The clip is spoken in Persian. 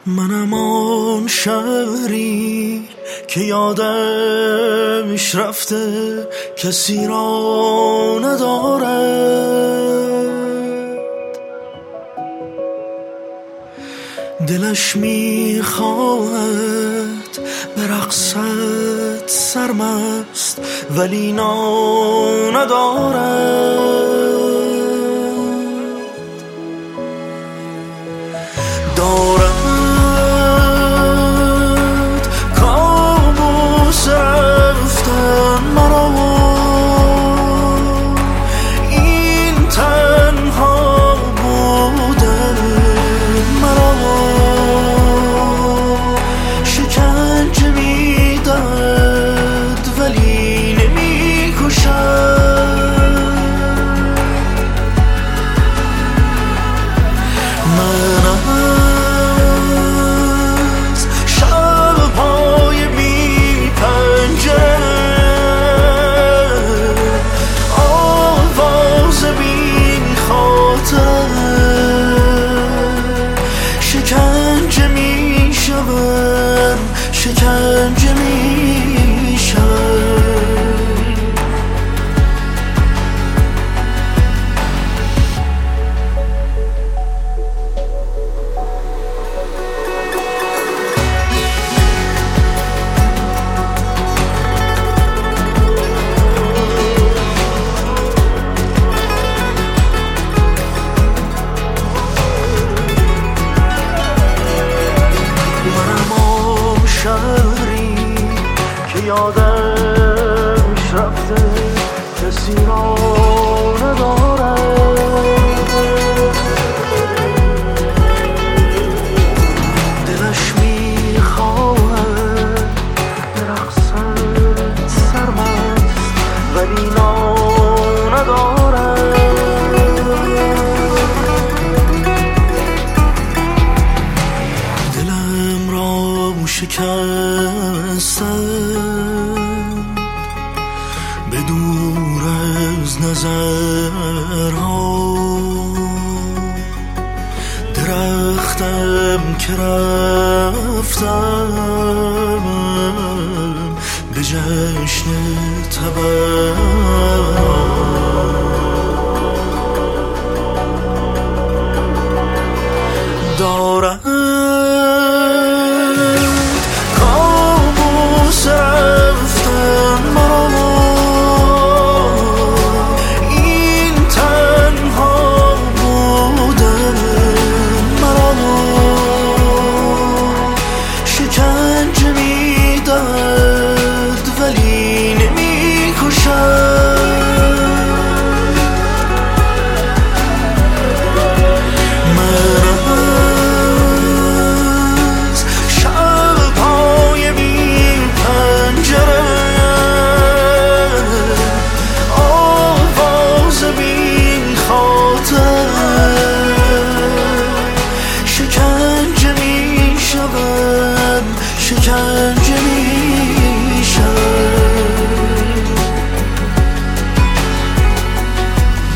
منم آن شهری که یادش رفته کسی را ندارد، دلش میخواهد به رقصت سرمست ولی نا ندارد. کابوس رفتن مرا، این تنها بودن مرا، شکنجه میدهد ولی نمیکشد. شکنجه میشوم، شکنجه میشوم. شهری که یادش رفته کسی را ندارد، دلش میخواهد به رقصت سرمست ولی نا ندارد. دلم را شکستم به دور از نظرها، درختم که رفتم به جشن تبر دارم.